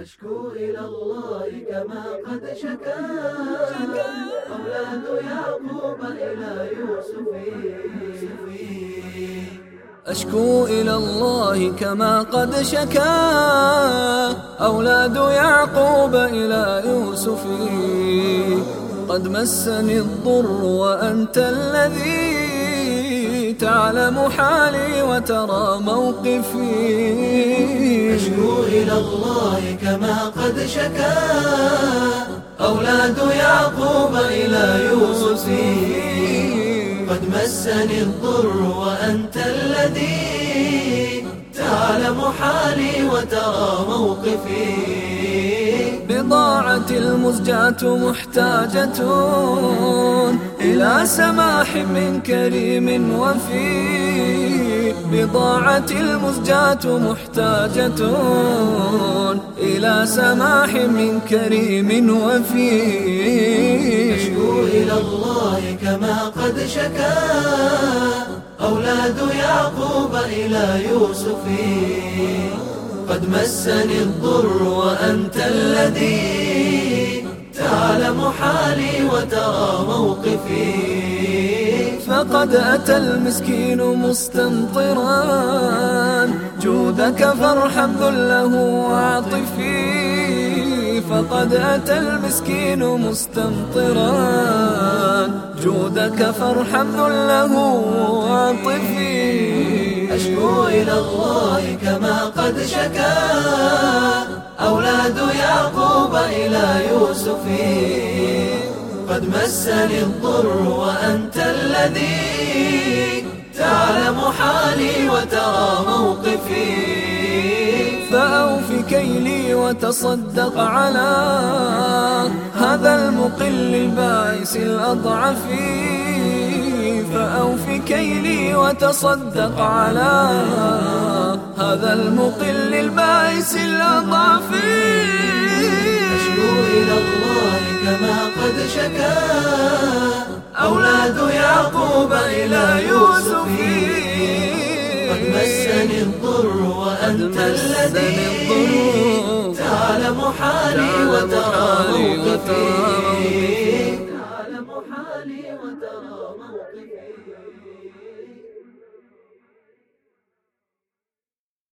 أشكو إلى الله كما قد شكا أولاد يعقوب إلى يوسف. أشكو إلى الله كما قد شكا أولاد يعقوب إلى يوسف. قد مسني الضر وأنت الذي تعلم حالي وترى موقفي. أشكو إلى الله كما قد شكا أولاد يعقوب إلى يوسف. قد مسني الضر وأنت الذي تعلم حالي وترى موقفي. بضاعتي المزجاة محتاجة إلى سماح من كريم وفي. بضاعتي المزجاة محتاجة إلى سماح من كريم وفي. أشكو إلى الله كما قد شكا أولاد يعقوب إلى يوسف. قد مسني الضر وأنت الذي تعلم حالي وترى موقفي. فقد أتى المسكين مستمطرا جودك فارحم ذله وعاطفي. فقد أتى المسكين مستمطرا جودك فارحم ذله وعاطفي. أشكو إلى الله كما قد شكا أولاد يعقوب إلى يوسف. قد مسني الضر وأنت الذي تعلم حالي وترى موقفي. فأوف كيلي وتصدق على هذا المقل البائس الأضعف. فأوف كيلي وتصدق على هذا المقل البائس الأضعف. أشكو إلى الله كما قد شكا أولاد يعقوب إلى يوسف. قد مسني الضر وأنت الذي تعلم حالي وترى موقفي.